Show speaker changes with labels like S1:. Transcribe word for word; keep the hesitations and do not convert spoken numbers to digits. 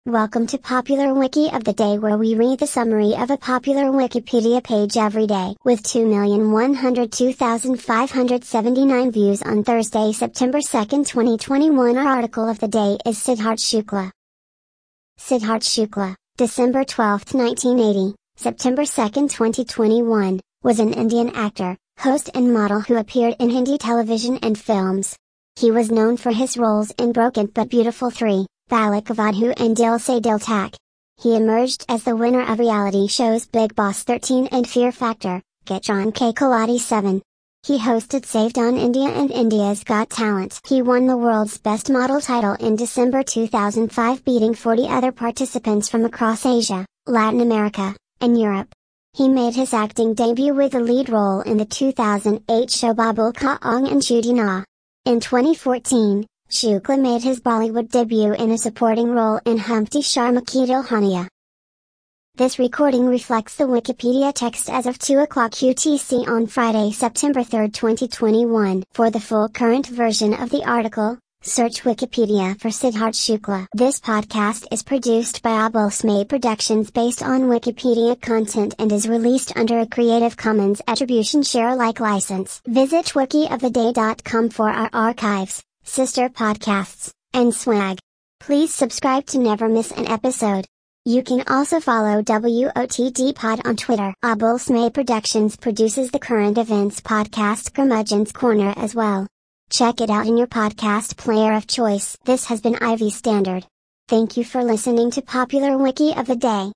S1: Welcome to Popular Wiki of the Day, where we read the summary of a popular Wikipedia page every day. With two million one hundred two thousand five hundred seventy-nine views on Thursday, September second, twenty twenty-one, our article of the day is Siddharth Shukla. Siddharth Shukla, December twelfth, nineteen eighty, September second, twenty twenty-one, was an Indian actor, host and model who appeared in Hindi television and films. He was known for his roles in Broken But Beautiful three, Balik Avadhu and Dil Se Dil Tak. He emerged as the winner of reality shows Bigg Boss thirteen and Fear Factor, Kichhan Ke Khiladi seven. He hosted Saved on India and India's Got Talent. He won the world's best model title in December two thousand five, beating forty other participants from across Asia, Latin America, and Europe. He made his acting debut with the lead role in the two thousand eight show Babul Ka Aung and Chudi Na. In twenty fourteen, Shukla made his Bollywood debut in a supporting role in Humpty Sharma Ki Dulhania. This recording reflects the Wikipedia text as of two o'clock U T C on Friday, September third, twenty twenty-one. For the full current version of the article, search Wikipedia for Siddharth Shukla. This podcast is produced by Abul Smay Productions based on Wikipedia content and is released under a Creative Commons Attribution Share Alike license. Visit wiki of the day dot com for our archives, sister podcasts, and swag. Please subscribe to never miss an episode. You can also follow W O T D Pod on Twitter. Abul Smay Productions produces the current events podcast Curmudgeon's Corner as well. Check it out in your podcast player of choice. This has been Ivy Standard. Thank you for listening to Popular Wiki of the Day.